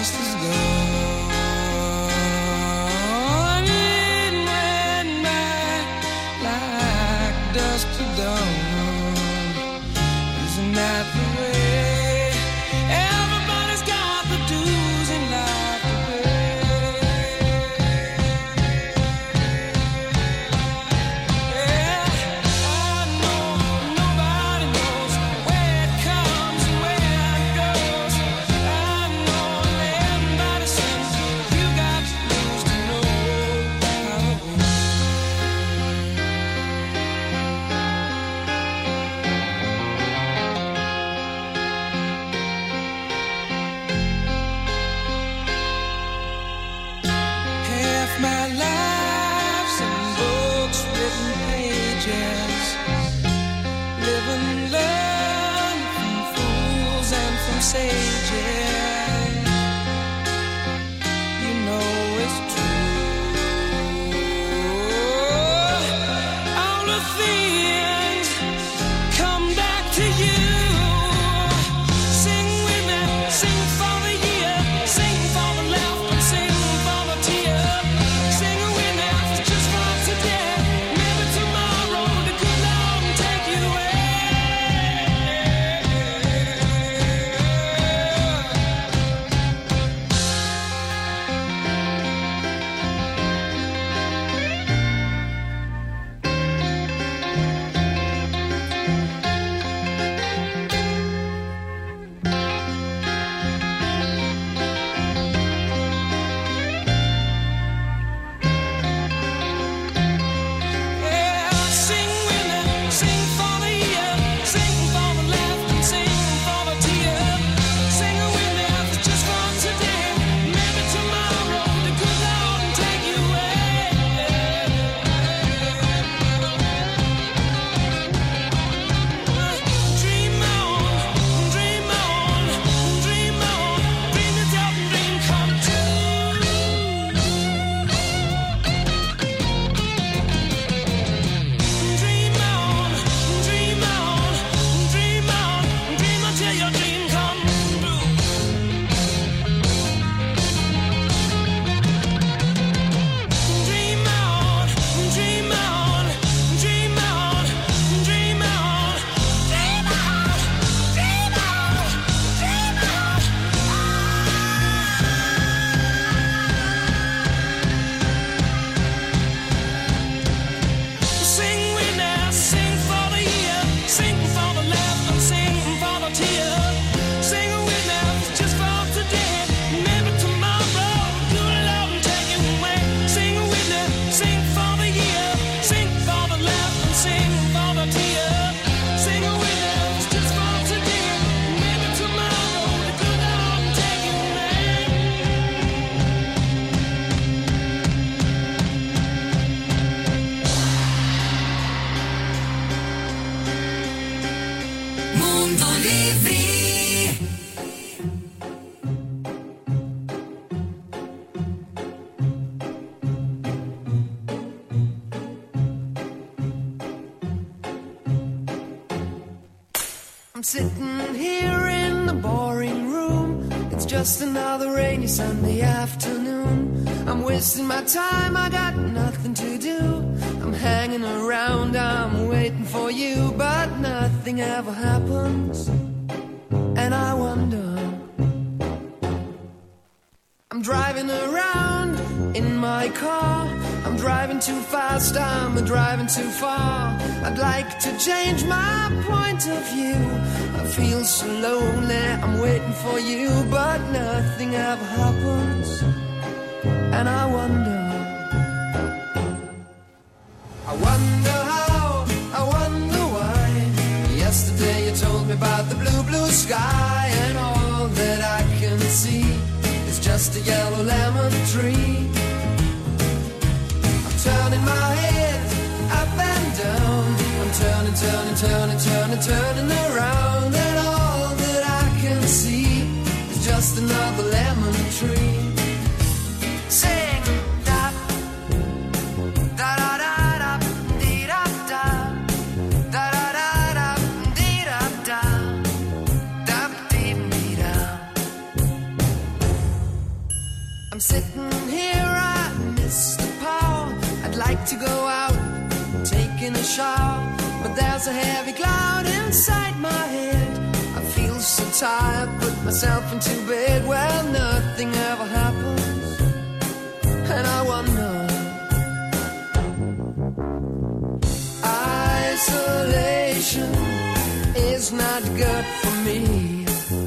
dust is gone. It went back like dust to dawn. Isn't that the way? Everybody's got the dues in life to pay. Yeah, I know nobody knows where it comes and where it goes. I know everybody sings, you got to lose to know how it goes. Half my life's in books, written pages. Live and learn from fools and from sages. You know it's true. All the things come back to you. Sing with me, sing for the year, sing for the laughter, sing for the tear. Sing with me, just for today. Maybe tomorrow the good Lord will take you away. Yeah, sing with me, sing for the year, sing for the laughter, sing for the tear. Sing with me, just for today. Maybe tomorrow the good Lord will take you away. Dream on, dream on, dream on, dream it up and dream come true. Dream on, dream on, dream on, dream until your dream come true. Dream on, dream on, dream on, dream on, dream on, dream on, dream on. Sing with me, sing for the year, sing for the laughter, sing for the tear. Sing with me, just for today. Maybe tomorrow, good Lord will take you away. Sing with me, sing for the year, sing for the laughter, sing for the tear. Sing with me, just for today. Maybe tomorrow, the good Lord will take you away. Mondo Livri. I'm sitting here in the boring room. It's just another rainy Sunday afternoon. I'm wasting my time, I got nothing to do. I'm hanging around, I'm waiting for you, but nothing ever happens. And I wonder, I'm driving around in my car. I'm driving too fast, I'm driving too far. I'd like to change my point of view. I feel so lonely, I'm waiting for you, but nothing ever happens. And I wonder how, I wonder why. Yesterday you told me about the blue, blue sky, and all that I can see is just a yellow lemon tree. I'm turning my head up and down. I'm turning, turning, turning, turning, turning around, and all that I can see is just another lemon tree. Sing da da da da da dee da da da da da da dee da da da dee dee da. sitting here, I miss the power. I'd like to go out, taking a shower, but there's a heavy cloud inside my head. I feel so tired, put myself into bed. Well, nothing ever happens, and I wonder. Isolation is not good for me.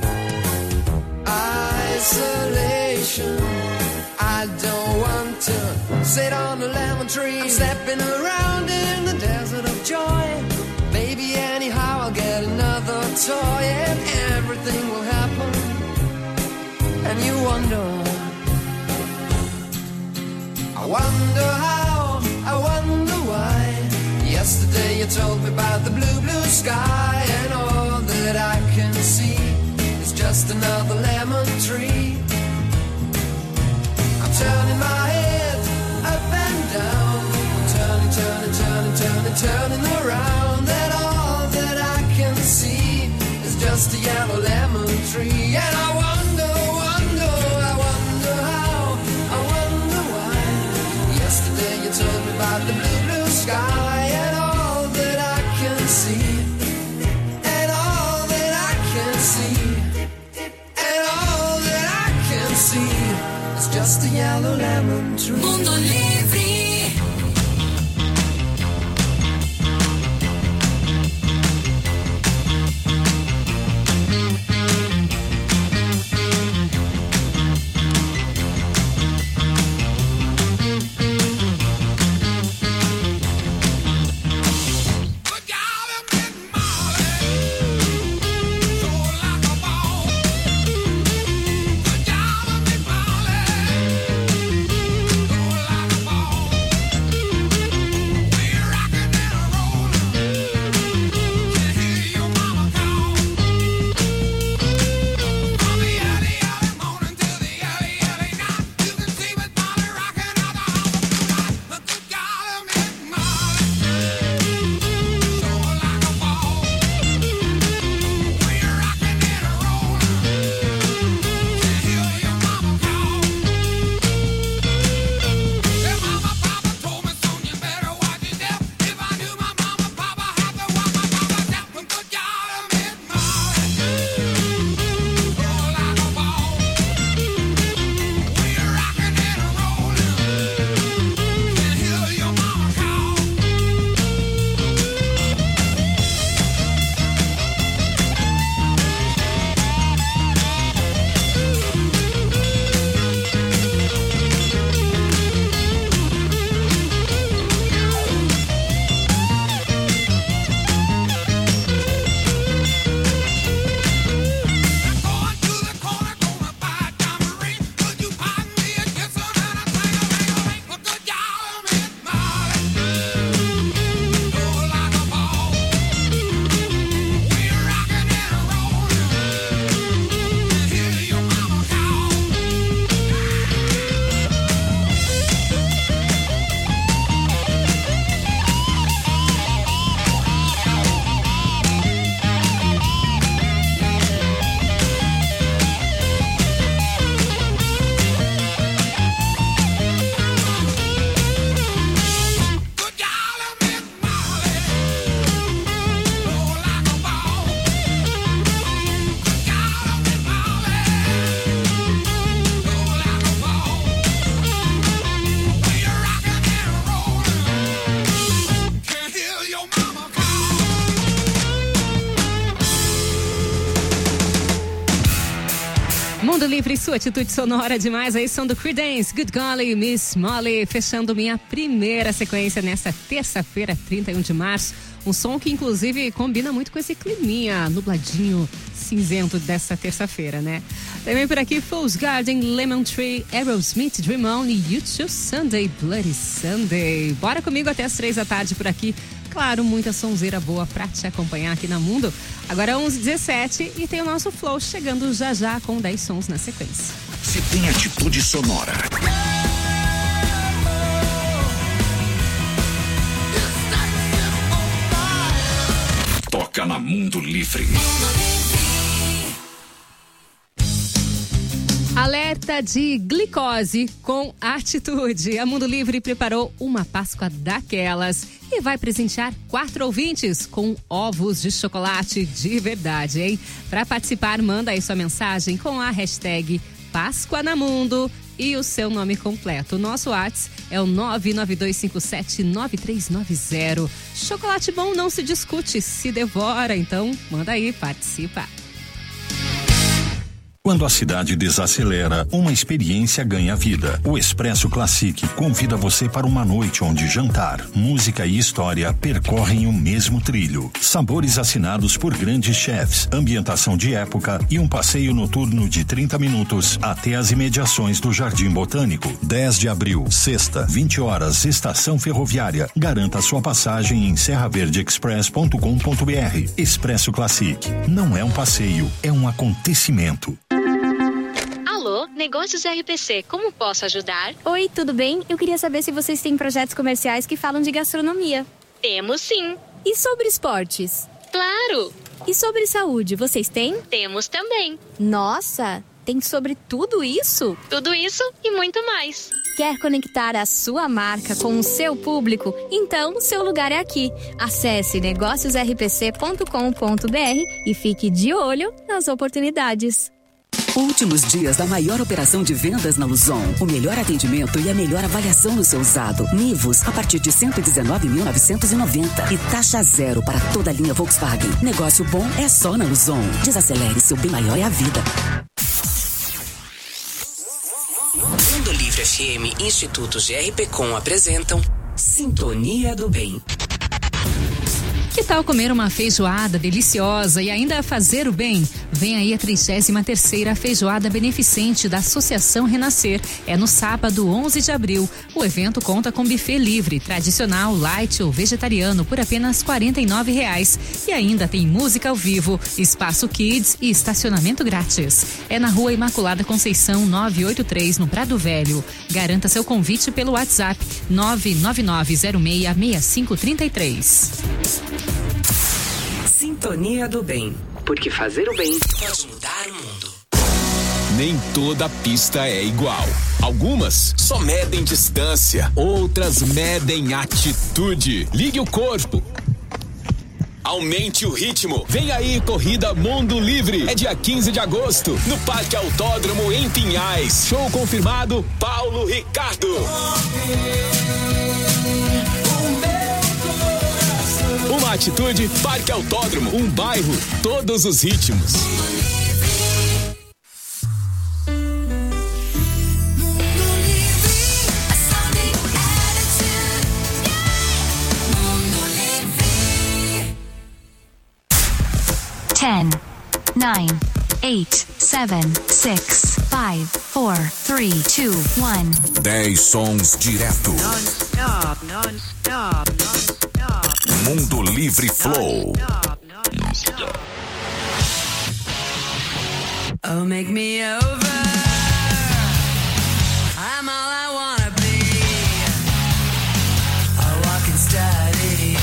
Isolation, I don't want to sit on a lemon tree. I'm stepping around in the desert of joy. Maybe anyhow I'll get another toy, and everything will happen, and you wonder. I wonder how, I wonder why. Yesterday you told me about the blue, blue sky, and all that I can see is just another lemon tree. I'm turning my head up and down, I'm turning, turning, turning, turning, turning around, and all that I can see is just a yellow lemon tree. And I wonder, wonder, I wonder how, I wonder why. Yesterday you told me about the blue, blue sky, and all that I can see, and all that I can see, and all that I can see is just a yellow lemon tree. Mundo Livre. Mundo Livre, sua atitude sonora demais. Aí som do Creedence, Good Golly, Miss Molly, fechando minha primeira sequência nessa terça-feira, 31 de março. Um som que inclusive combina muito com esse climinha nubladinho, cinzento dessa terça-feira, né? Também por aqui, Fool's Garden, Lemon Tree, Aerosmith, Dream On e U2 Sunday, Bloody Sunday. Bora comigo até as 3 da tarde por aqui. Claro, muita sonzeira boa pra te acompanhar aqui na Mundo. Agora 11h17 e tem o nosso Flow chegando já já com 10 sons na sequência. Se tem atitude sonora, toca na Mundo Livre. Alerta de glicose com atitude. A Mundo Livre preparou uma Páscoa daquelas e vai presentear 4 ouvintes com ovos de chocolate de verdade, hein? Para participar, manda aí sua mensagem com a hashtag Páscoa na Mundo e o seu nome completo. O nosso WhatsApp é o 992579390. Chocolate bom não se discute, se devora. Então, manda aí, participa. Quando a cidade desacelera, uma experiência ganha vida. O Expresso Classic convida você para uma noite onde jantar, música e história percorrem o mesmo trilho. Sabores assinados por grandes chefs, ambientação de época e um passeio noturno de 30 minutos até as imediações do Jardim Botânico. 10 de abril, sexta, 20 horas, Estação Ferroviária. Garanta sua passagem em serraverdeexpress.com.br. Expresso Classic. Não é um passeio, é um acontecimento. Alô, Negócios RPC, como posso ajudar? Oi, tudo bem? Eu queria saber se vocês têm projetos comerciais que falam de gastronomia. Temos sim. E sobre esportes? Claro! E sobre saúde, vocês têm? Temos também. Nossa, tem sobre tudo isso? Tudo isso e muito mais. Quer conectar a sua marca com o seu público? Então, o seu lugar é aqui. Acesse negóciosrpc.com.br e fique de olho nas oportunidades. Últimos dias da maior operação de vendas na Luzon. O melhor atendimento e a melhor avaliação no seu usado. Nivus a partir de 119.990 e taxa zero para toda a linha Volkswagen. Negócio bom é só na Luzon. Desacelere, seu bem maior é a vida. Mundo Livre FM, Instituto GRPcom apresentam Sintonia do Bem. Que tal comer uma feijoada deliciosa e ainda fazer o bem? Vem aí a 33ª Feijoada Beneficente da Associação Renascer. É no sábado, 11 de abril. O evento conta com buffet livre, tradicional, light ou vegetariano por apenas R$ 49,00. E ainda tem música ao vivo, espaço kids e estacionamento grátis. É na Rua Imaculada Conceição 983, no Prado Velho. Garanta seu convite pelo WhatsApp 999066533. Sintonia do Bem, porque fazer o bem pode mudar o mundo. Nem toda pista é igual. Algumas só medem distância, outras medem atitude. Ligue o corpo. Aumente o ritmo. Vem aí, Corrida Mundo Livre. É dia 15 de agosto, no Parque Autódromo, em Pinhais. Show confirmado, Paulo Ricardo. Uma atitude, Parque Autódromo, um bairro, todos os ritmos. Ten, 9, 8, 7, 6, 5, 4, 3, 2, 1. 10 sons direto. Mundo Livre Flow. Oh, make me over. I'm all I wanna be. A walking study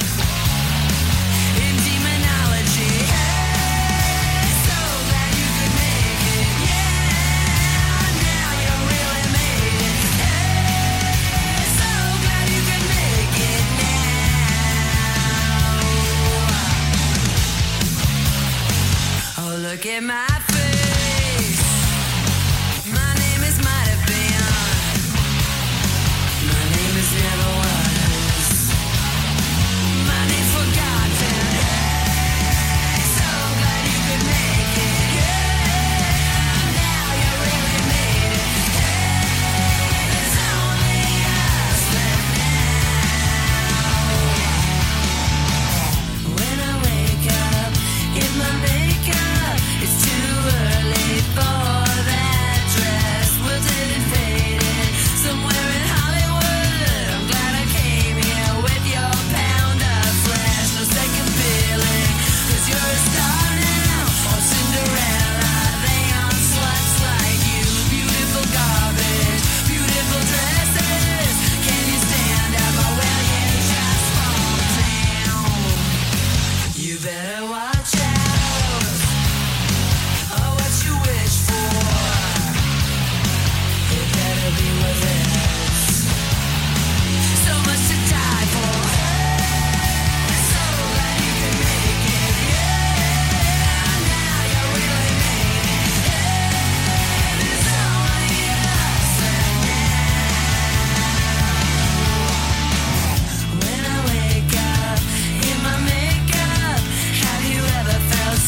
in demonology. Hey, so glad you could make it. Yeah, now you really made it. Hey, so glad you could make it now. Oh, look at my face. My name is might have been. My name is never was. My name's forgotten. Hey, so glad you could make it. Yeah, now you really made it. Hey, there's only us left now. When I wake up, get my makeup. It's too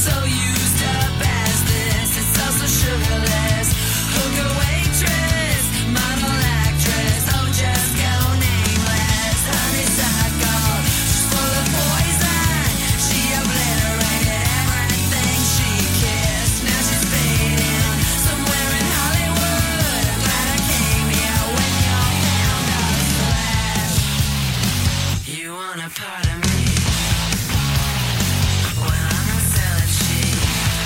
so used up as this. It's all so sugarless. Hooker waitress, model actress, oh just go nameless. Honeysuckle, she's full of poison. She obliterated everything she kissed. Now she's fading somewhere in Hollywood. I'm glad I came here when you're found a flash. You want a part of me? Well, I'm not selling cheap.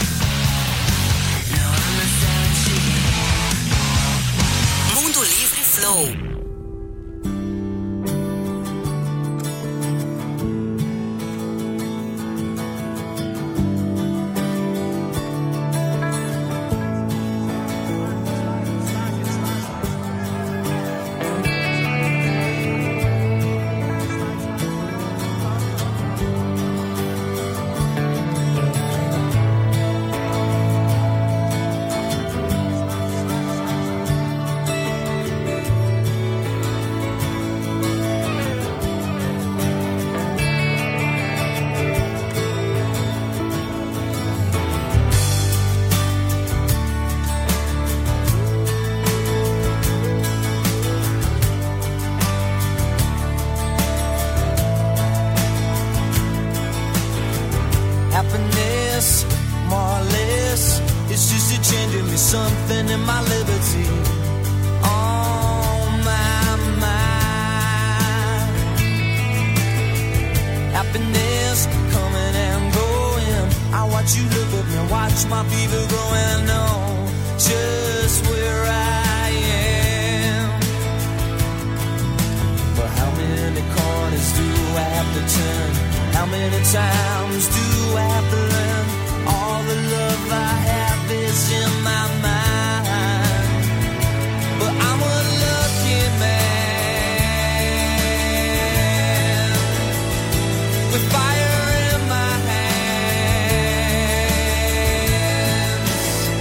No, I'm not selling cheap. Mundo Livre Flow. Happiness, more or less, it's just a changing me something in my liberty. On my mind. Happiness coming and going. I watch you look at me, watch my fever growing. I know just where I am. But how many corners do I have to turn? How many times do I have to learn? All the love I have is in my mind. But I'm a lucky man with fire in my hands.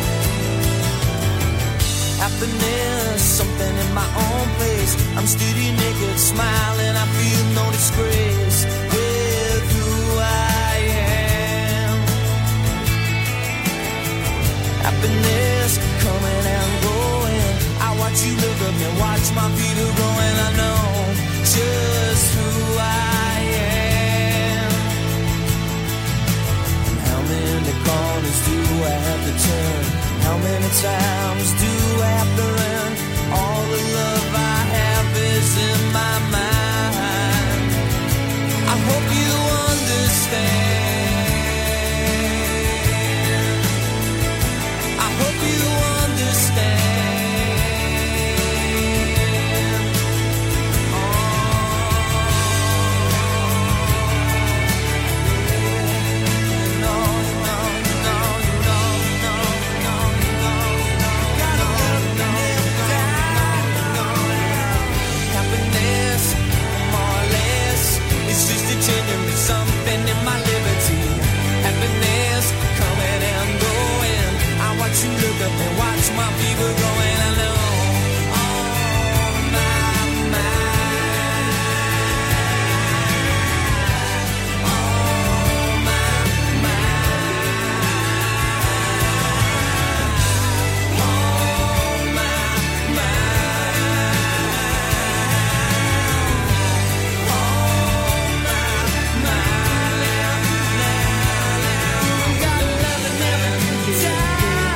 Happiness, something in my own place. I'm steady naked, smiling, I feel no disgrace. Happiness coming and going. I watch you look at me, watch my feet are growing. I know just who I am. And how many corners do I have to turn? How many times do I have to learn? All the love I have is in my mind. I hope you understand. Hope you understand. Oh, no, no, no, no, no, no, no, no. Gotta love happiness, more or less, it's just a changing me something in my liberty. Happiness coming and going. I watch you look up and watch my fever growing. I know. Oh, my mind. Oh, my mind. Oh, my mind. Oh, my mind. Gotta love it never die.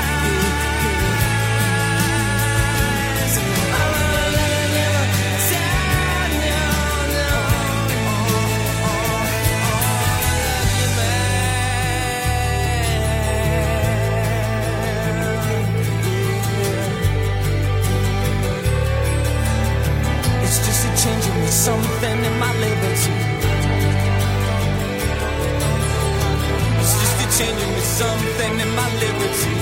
Changing me something in my liberty. It's just a changing me something in my liberty.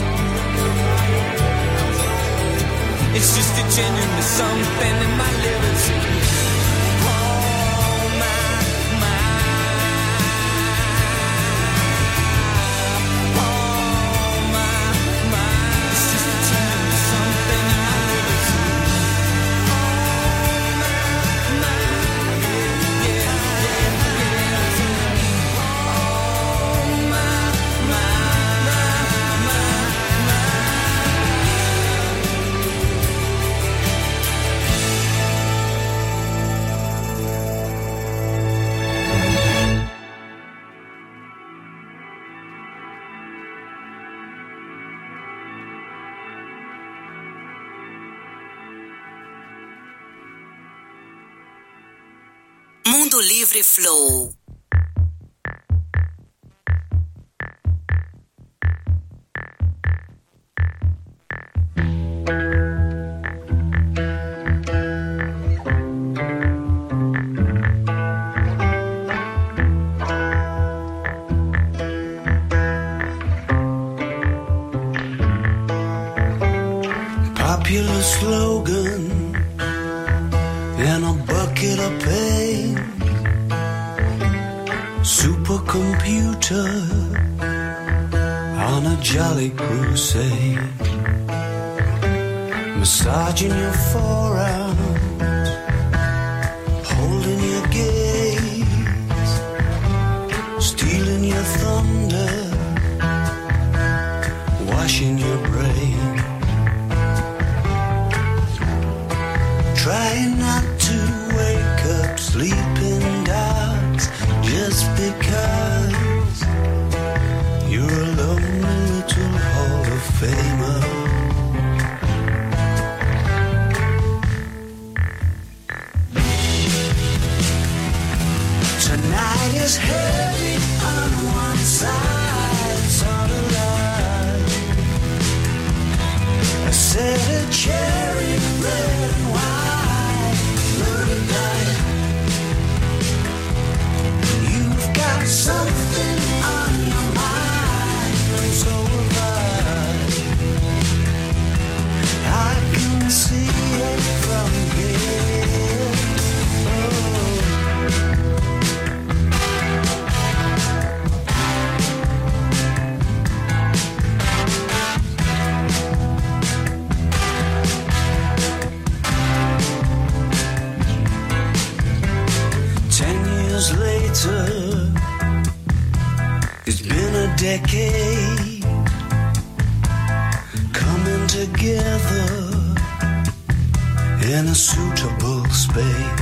It's just a changing me something in my liberty. Oh, my mind. Oh, my. It's just a changing me something in my liberty. My Mundo Livre Flow. Popular slogan and a bucket of pain. Supercomputer on a jolly crusade. Massaging your forearms, holding your gaze, stealing your thunder, washing your brain. Try not to wake up sleeping dogs just because you're a lonely little Hall of Famer. Tonight is heavy on one side, sort of like a set of cherry red and white. You've got something on your mind, and so have I can see it from here. Oh. 10 years later, it's been a decade coming together in a suitable space.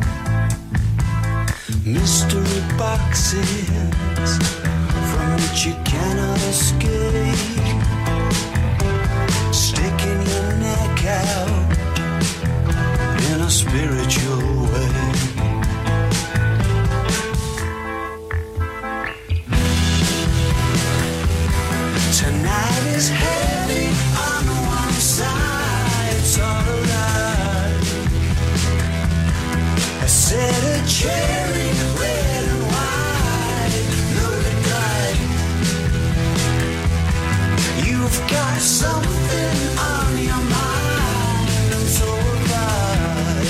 Mystery boxes from which you cannot escape, sticking your neck out in a spiritual way. Tonight is heavy on one side, sort of like a set of cherry red and white, loaded light. You've got something on your mind, and so have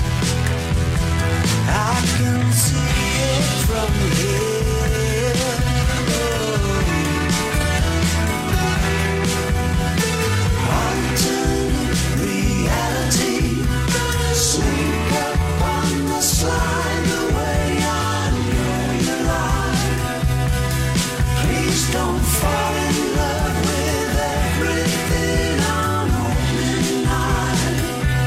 I can see it from here. Slide the way I know you lie. Please don't fall in love with everything on opening night.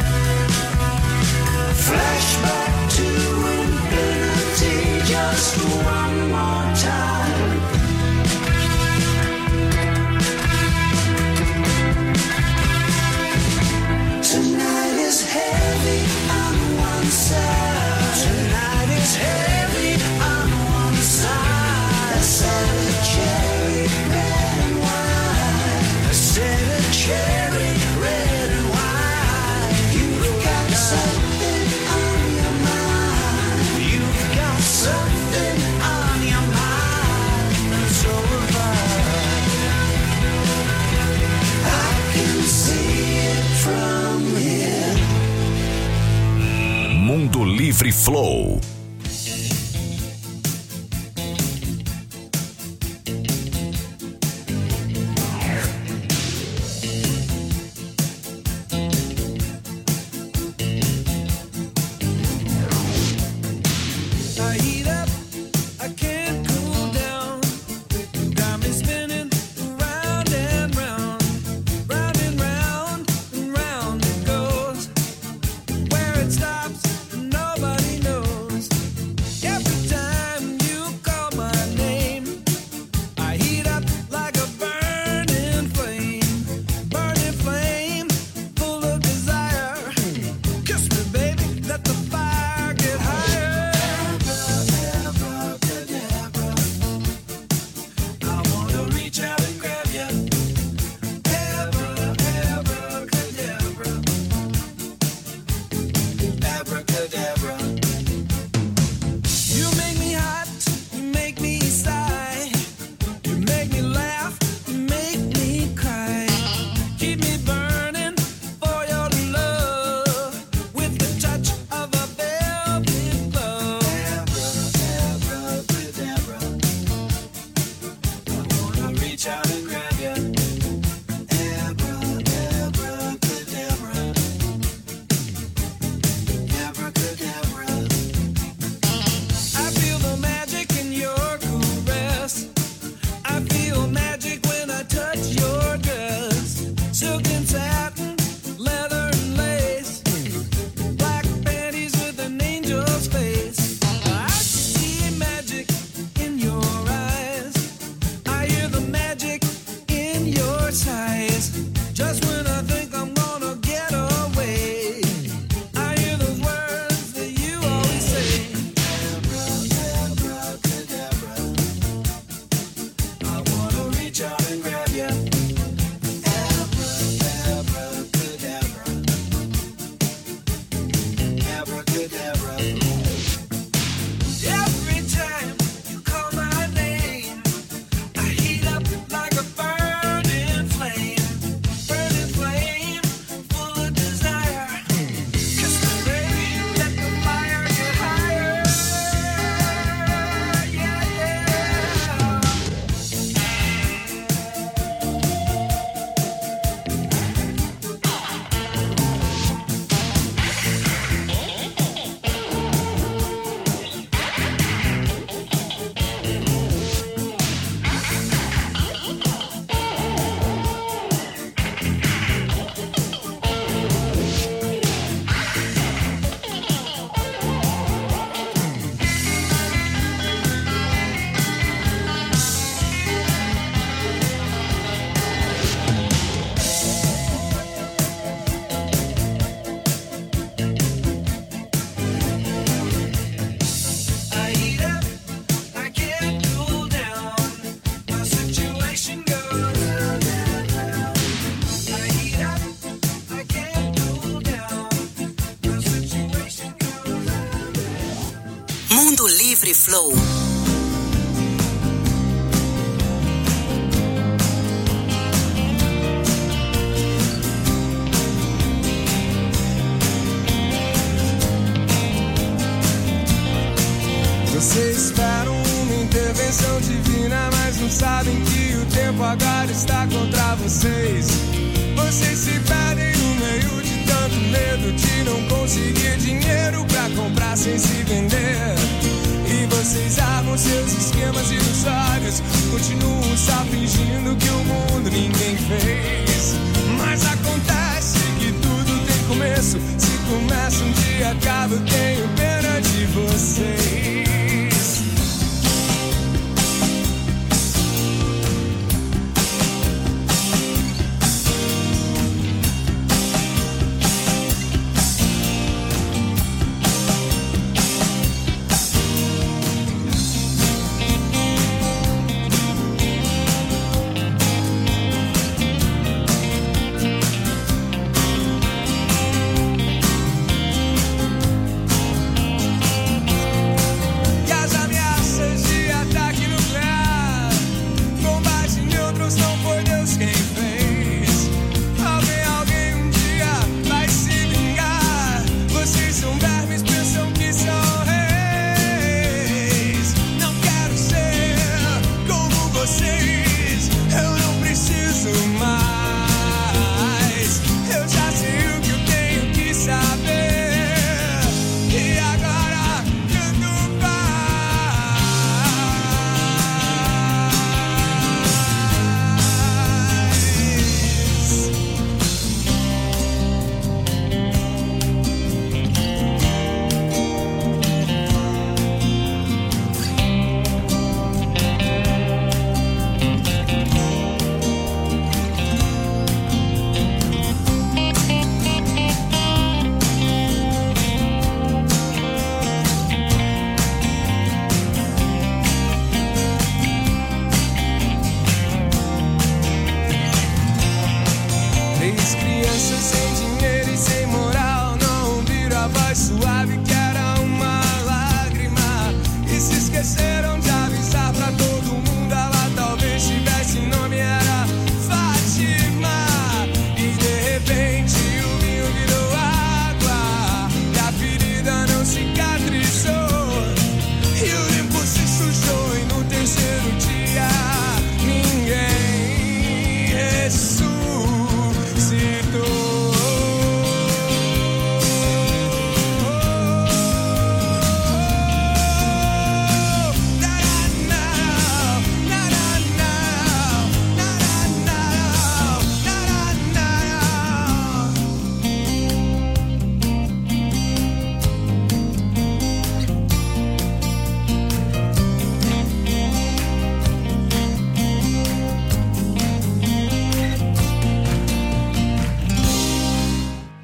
Flashback to infinity just one more time. Tonight is heavy on one side. Tonight is heavy on one side. A set of cherry red and white. A set of cherry red and white. You've got something on your mind. You've got something on your mind. And so have I can see it from here. Mundo Livre Flow. I heat up, I can't cool down. Got me spinning round and round, round and round and round it goes. Where it stops, nobody knows. reach out and grab you. Abracadabra. Abracadabra. I feel the magic in your caress. I feel magic when I touch your dress. Silk and satin, leather and lace. Black panties with an angel's face. I see magic in your eyes. I hear the magic in your sighs. Just when I think I'm gonna get away, I hear those words that you always say. Abracadabra. I wanna reach out and grab you. Abracadabra. Abracadabra. Every time you call my name, I heat up like a burning flame, full of desire. Kiss me, baby, let the fire get higher. Yeah, yeah. I heat up, I can't cool down. My situation goes round and round. I heat up, I can't cool down. My situation goes round and round. Mundo Livre Flow. Vocês esperam uma intervenção divina, mas não sabem que o tempo agora está contra vocês. Vocês se perdem no meio de tanto medo de não conseguir dinheiro pra comprar sem se vender. E vocês armam seus esquemas ilusórios, continuam só fingindo que o mundo ninguém fez. Mas acontece que tudo tem começo. Se começa um dia, acaba, eu tenho pena de vocês.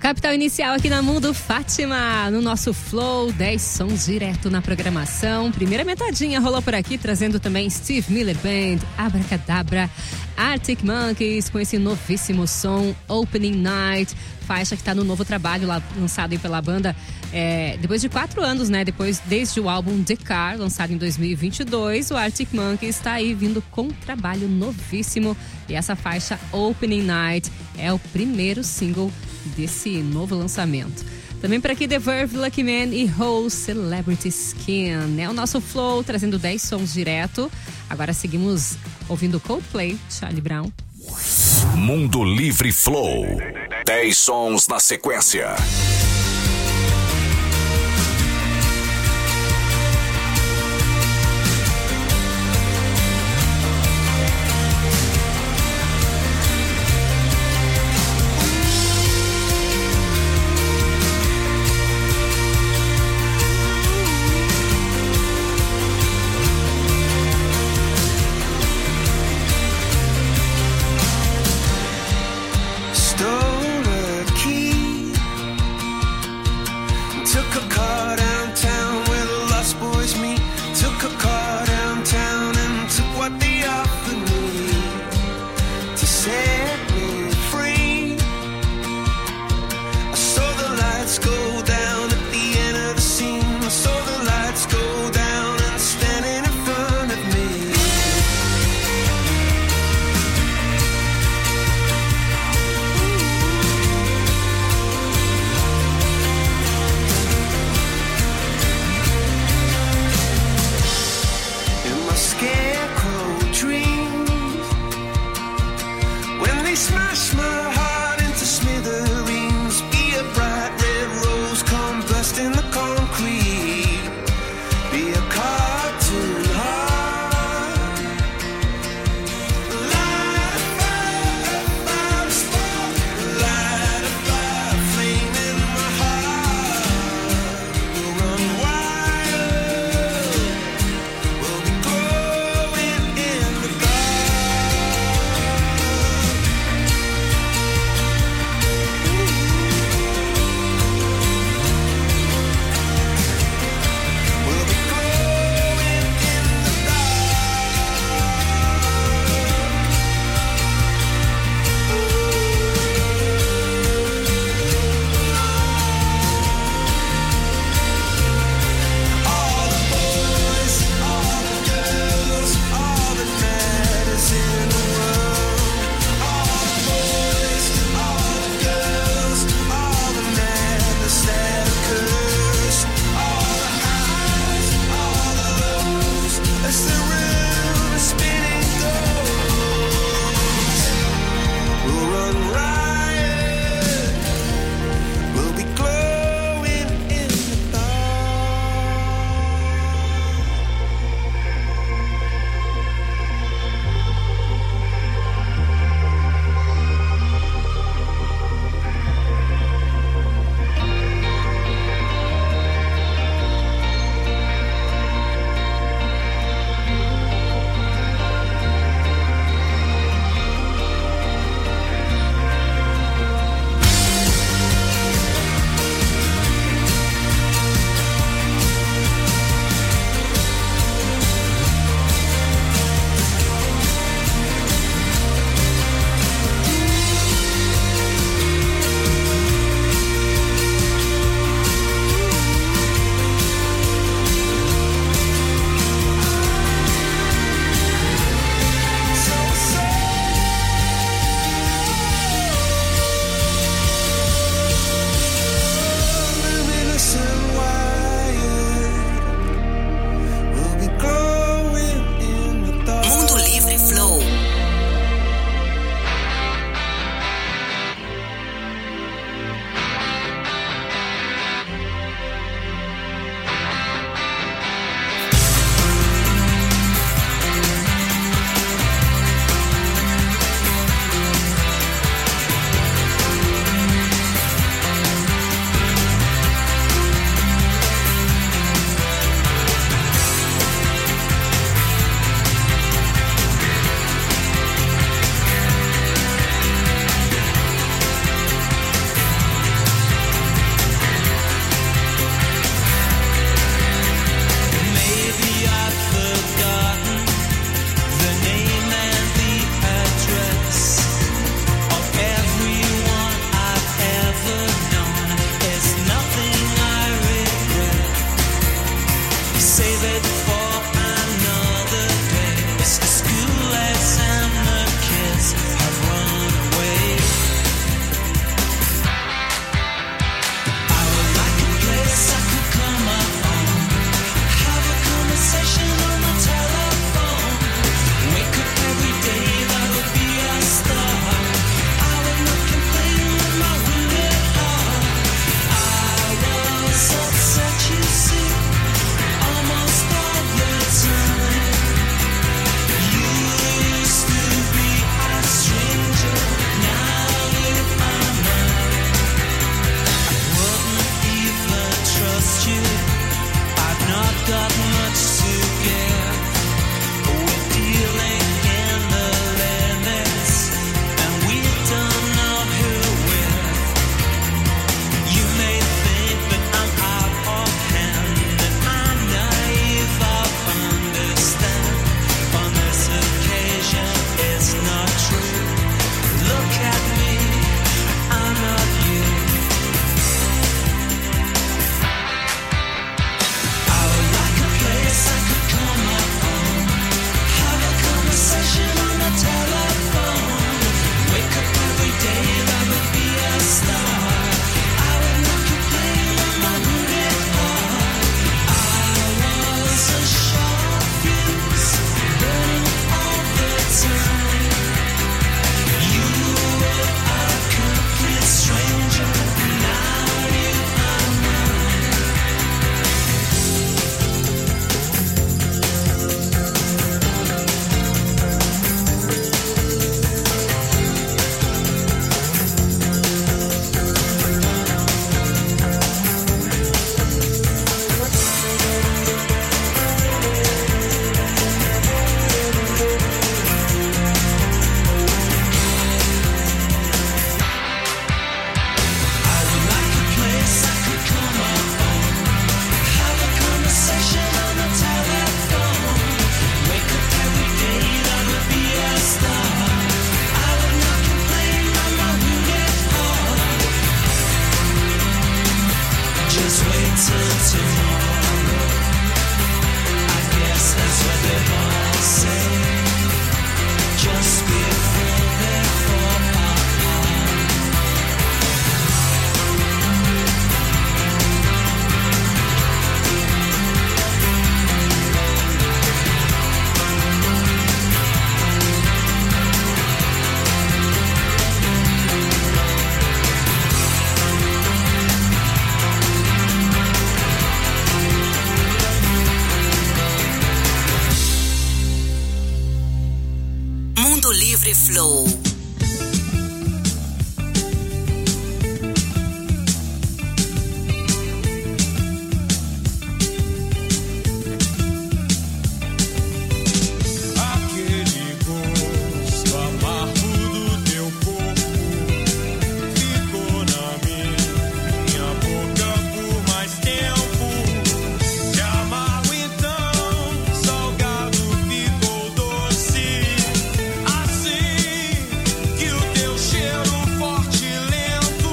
Capital Inicial aqui na Mundo Fátima, no nosso Flow, 10 sons direto na programação. Primeira metadinha rolou por aqui, trazendo também Steve Miller Band, Abracadabra, Arctic Monkeys com esse novíssimo som, Opening Night, faixa que tá no novo trabalho lançado aí pela banda depois de 4 anos, né? Desde o álbum The Car, lançado em 2022, o Arctic Monkeys está aí vindo com um trabalho novíssimo. E essa faixa Opening Night é o primeiro single desse novo lançamento. Também por aqui The Verve, Lucky Man e Whole Celebrity Skin. É o nosso Flow, trazendo 10 sons direto. Agora seguimos ouvindo Coldplay, Charlie Brown. Mundo Livre Flow. 10 sons na sequência. Flow. Aquele gosto amargo do teu corpo ficou na minha boca por mais tempo. Que amargo então, salgado ficou doce. Assim que o teu cheiro forte e lento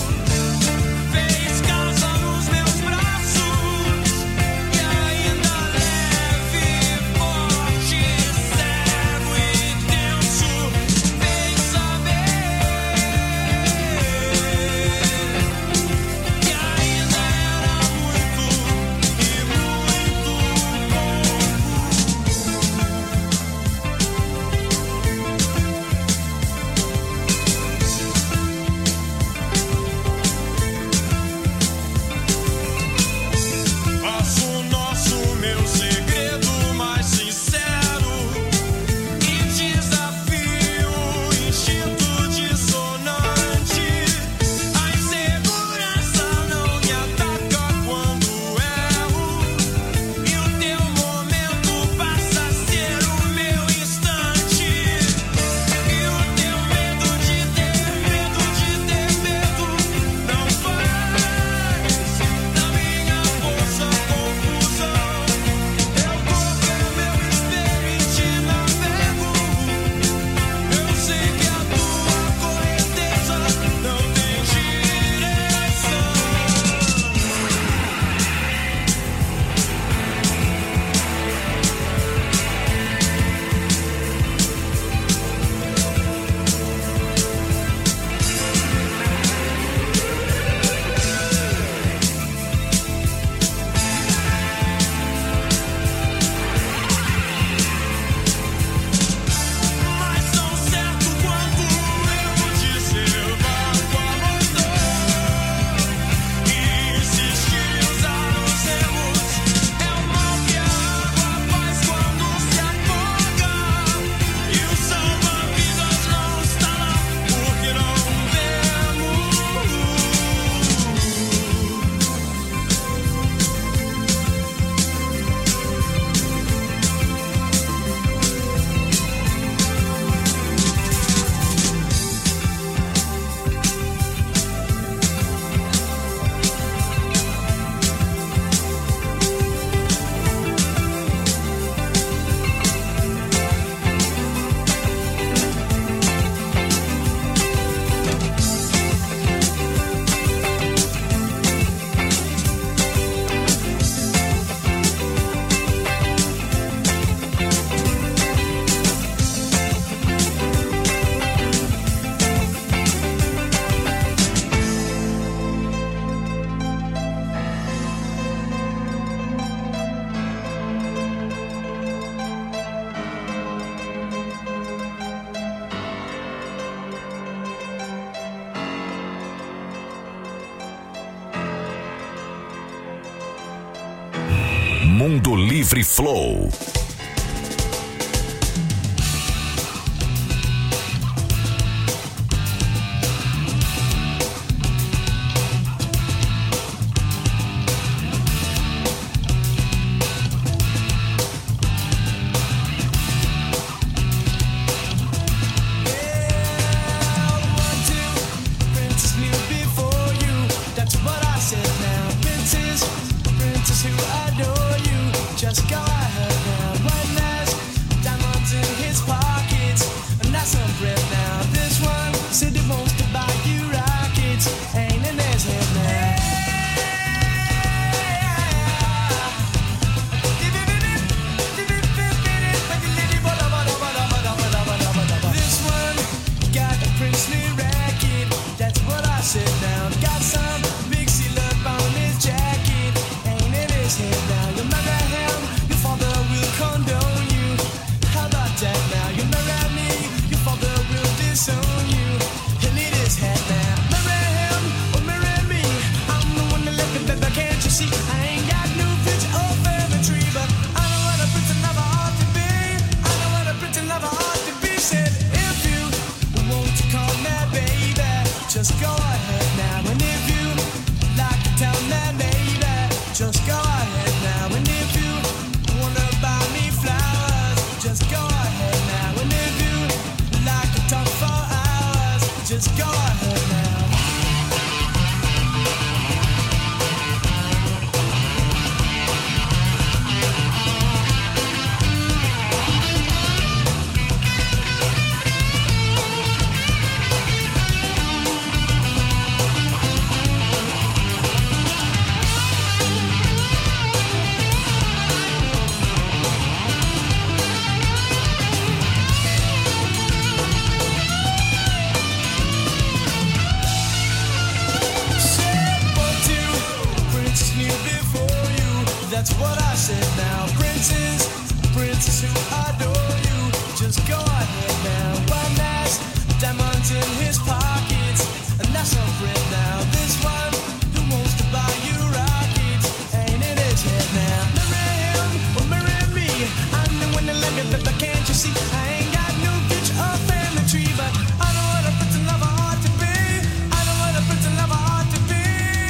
fez casa nos meus braços. E ainda leve, forte, cego e tenso, vem saber que ainda era muito e muito Faço o nosso, meu segredo mais sincero e desafio o instinto dissonante. A insegurança não me ataca quando erro e o teu momento passa a ser o meu instante. E o teu medo de ter medo não faz da minha força confusão. Eu corro é meu espelho e te navego. Eu sei que a tua correnteza não tem direção. Mas tão certo quanto eu dizer vago abandono e insistir em usar os erros é o mal que a água faz quando se afoga. E o salva-vidas não está lá porque não vemos. Mundo Livre Flow. Princess knew before you. That's what I said now. Princess, princess who adore you. Just go ahead now. just go ahead now. That's what I said now. Princes who adore you, just go ahead now. One has diamonds in his pockets, and that's a friend now. This one who wants to buy you rockets, ain't in his head now. Marry him or marry me, I'm the one that live it, but can't you see? I ain't got no future or family tree, but I know what a prince and lover ought to be. I know what a prince and lover ought to be.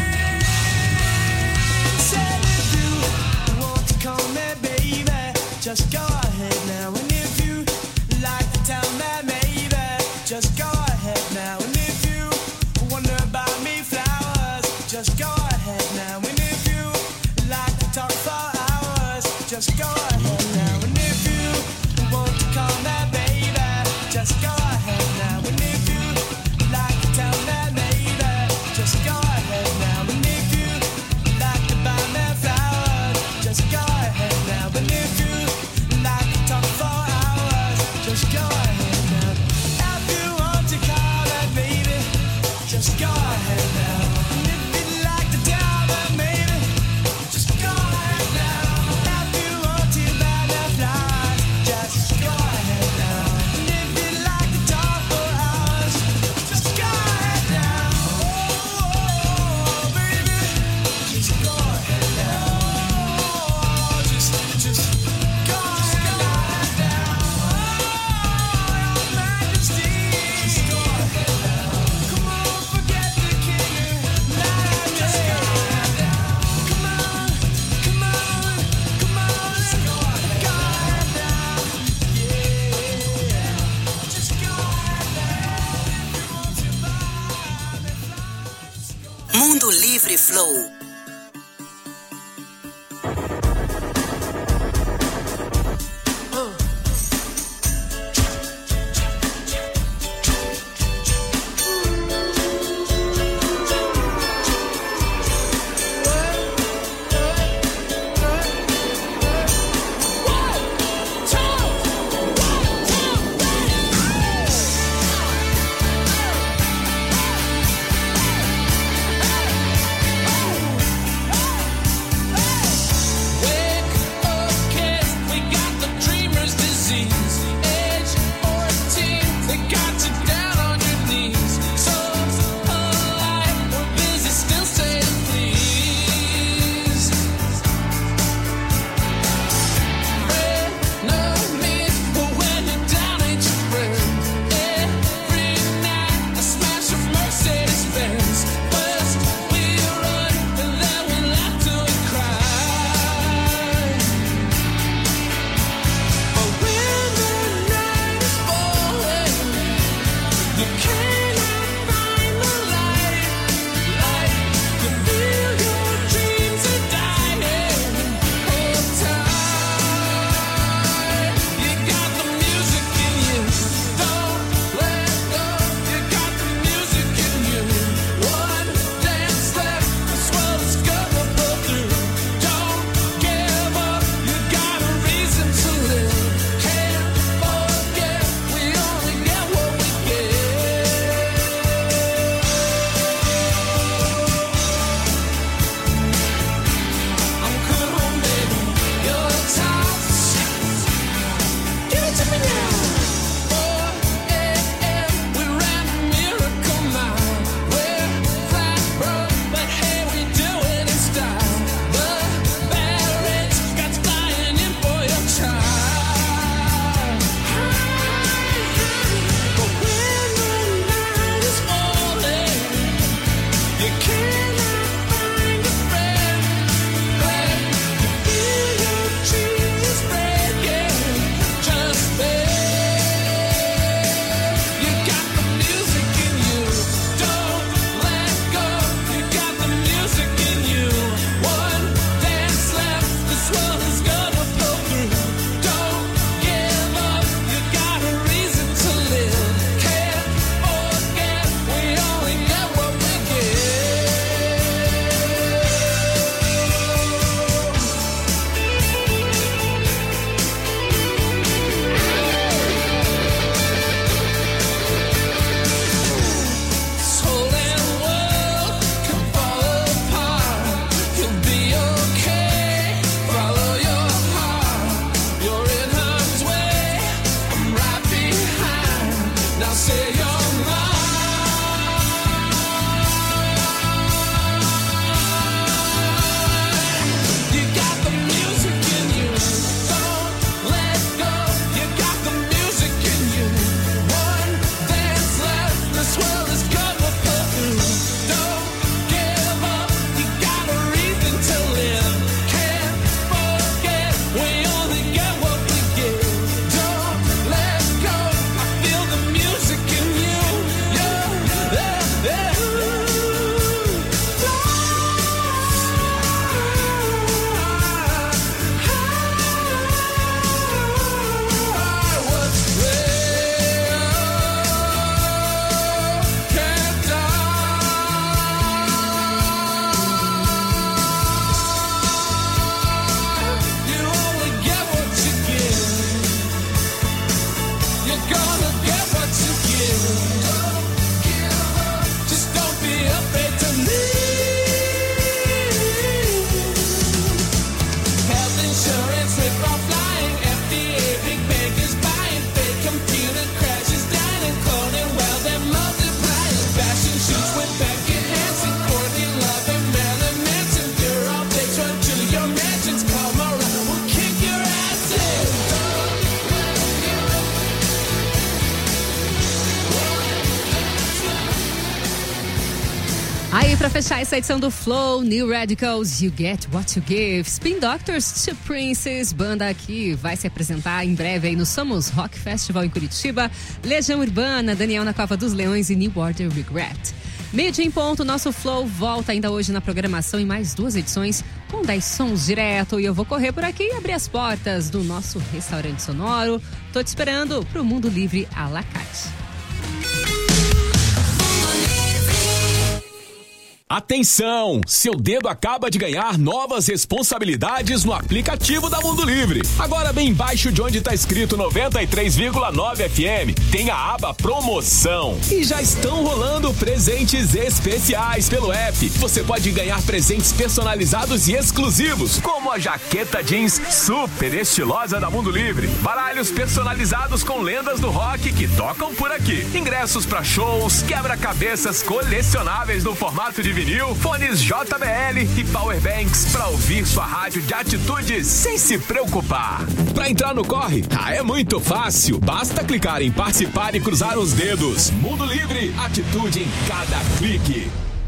Said if you want to call me baby, just go ahead now. And if you like to tell me maybe, just go ahead now. And if you wonder about me flowers, just go ahead now. And if you like to talk for hours, just go ahead now. And if you want to call me baby, just go ahead now. And if you like to tell me maybe, just go ahead now. And if you like to buy me flowers, just go ahead now. And if you like to talk for hours, just go ahead now. If you want to call me baby, just go ahead now. And if you like to tell me maybe, just go ahead now. If you want to buy me flowers, just go ahead now. And if you like to talk for hours, just go ahead now. Oh, baby, just go ahead now. Just go ahead now. Oh, your Majesty, just go ahead now. Come on, forget the king. Just go ahead now. Come on, come on, come on. Just go ahead now. Yeah, just go ahead now. Mundo Livre Flow. Yeah. Aí, pra fechar essa edição do Flow, New Radicals, You Get What You Give, Spin Doctors, Two Princes, banda que vai se apresentar em breve aí no Somos Rock Festival em Curitiba, Legião Urbana, Daniel na Cova dos Leões e New Order Regret. Meio-dia em ponto, nosso Flow volta ainda hoje na programação em mais 2 edições com 10 sons direto, e eu vou correr por aqui e abrir as portas do nosso restaurante sonoro. Tô te esperando pro Mundo Livre à la carte. Atenção! Seu dedo acaba de ganhar novas responsabilidades no aplicativo da Mundo Livre. Agora, bem embaixo de onde está escrito 93,9 FM, tem a aba Promoção. E já estão rolando presentes especiais pelo app. Você pode ganhar presentes personalizados e exclusivos, como a jaqueta jeans super estilosa da Mundo Livre, baralhos personalizados com lendas do rock que tocam por aqui, ingressos para shows, quebra-cabeças colecionáveis no formato de vinil, fones JBL e powerbanks para ouvir sua rádio de atitude sem se preocupar. Para entrar no corre, é muito fácil. Basta clicar em participar e cruzar os dedos. Mundo Livre, atitude em cada clique.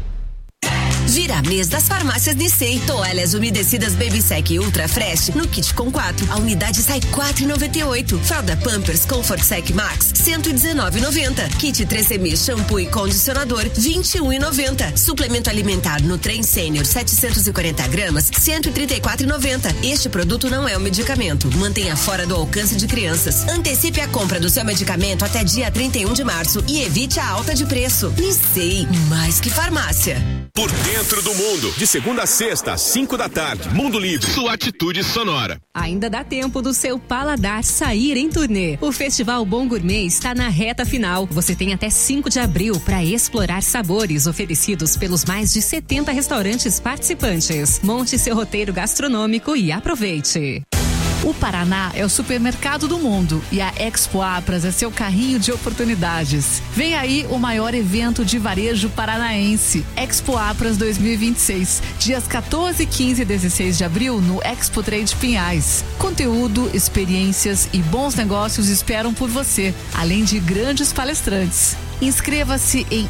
Vira mês das farmácias Nissei. Toalhas umedecidas Baby Sec Ultra Fresh no kit com 4. A unidade sai R$4,98. Fralda Pampers Comfort Sec Max R$119,90. Kit 3M shampoo e condicionador R$21,90. Suplemento alimentar Nutren Senior 740 gramas R$134,90. Este produto não é um medicamento. Mantenha fora do alcance de crianças. Antecipe a compra do seu medicamento até dia 31 de março e evite a alta de preço. Nissei, mais que farmácia. Por dentro do mundo, de segunda a sexta, às 5 da tarde, Mundo Livre, sua atitude sonora. Ainda dá tempo do seu paladar sair em turnê. O Festival Bom Gourmet está na reta final. Você tem até 5 de abril para explorar sabores oferecidos pelos mais de 70 restaurantes participantes. Monte seu roteiro gastronômico e aproveite. O Paraná é o supermercado do mundo e a Expo Apras é seu carrinho de oportunidades. Vem aí o maior evento de varejo paranaense, Expo Apras 2026, dias 14, 15 e 16 de abril no Expo Trade Pinhais. Conteúdo, experiências e bons negócios esperam por você, além de grandes palestrantes. Inscreva-se em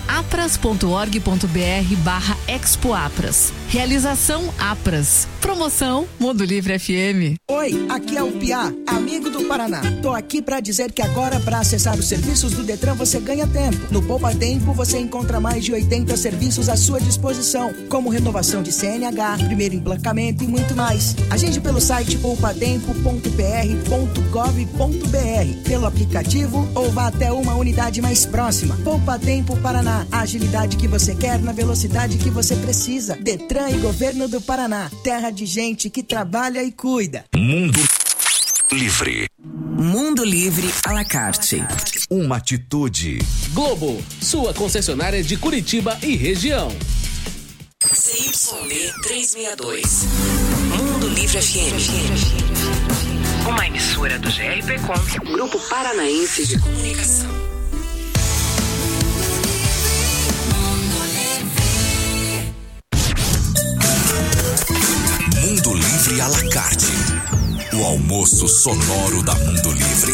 apras.org.br/expoapras. Realização Apras. Promoção Mundo Livre FM. Oi, aqui é o Piá, amigo do Paraná. Tô aqui pra dizer que agora, pra acessar os serviços do Detran, você ganha tempo. No Poupa Tempo, você encontra mais de 80 serviços à sua disposição, como renovação de CNH, primeiro emplacamento e muito mais. Agende pelo site poupatempo.pr.gov.br, pelo aplicativo ou vá até uma unidade mais próxima. Poupa Tempo Paraná, a agilidade que você quer na velocidade que você precisa. Detran e Governo do Paraná, terra de gente que trabalha e cuida. Mundo Livre. Mundo Livre à la carte. Uma atitude. Globo, sua concessionária de Curitiba e região. ZYD 362. Mundo Livre FM. Uma emissora do GRPcom, Grupo Paranaense de Comunicação. Mundo Livre à la carte. O almoço sonoro da Mundo Livre.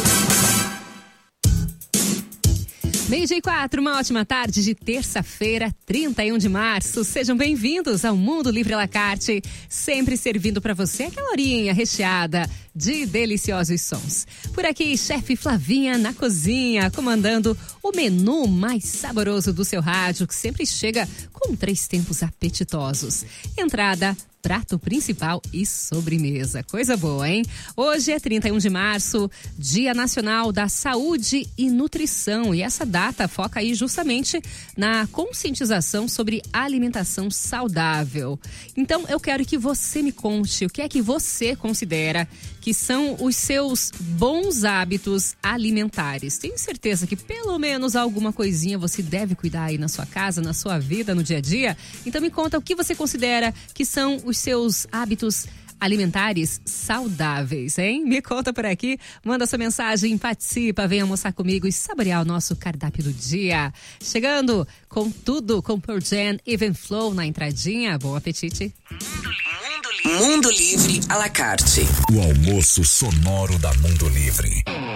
12:04, uma ótima tarde de terça-feira, 31 de março. Sejam bem-vindos ao Mundo Livre à la carte, sempre servindo para você aquela horinha recheada de deliciosos sons. Por aqui, chefe Flavinha na cozinha, comandando o menu mais saboroso do seu rádio, que sempre chega com 3 tempos apetitosos. Entrada, prato principal e sobremesa. Coisa boa, hein? Hoje é 31 de março, Dia Nacional da Saúde e Nutrição. E essa data foca aí justamente na conscientização sobre alimentação saudável. Então, eu quero que você me conte o que é que você considera que são os seus bons hábitos alimentares. Tenho certeza que pelo menos alguma coisinha você deve cuidar aí na sua casa, na sua vida, no dia a dia. Então me conta o que você considera que são os seus hábitos alimentares saudáveis, hein? Me conta por aqui, manda sua mensagem, participa, vem almoçar comigo e saborear o nosso cardápio do dia. Chegando com tudo, com Pearl Jam, Even Flow na entradinha. Bom apetite! Mundo Livre à la carte. O almoço sonoro da Mundo Livre.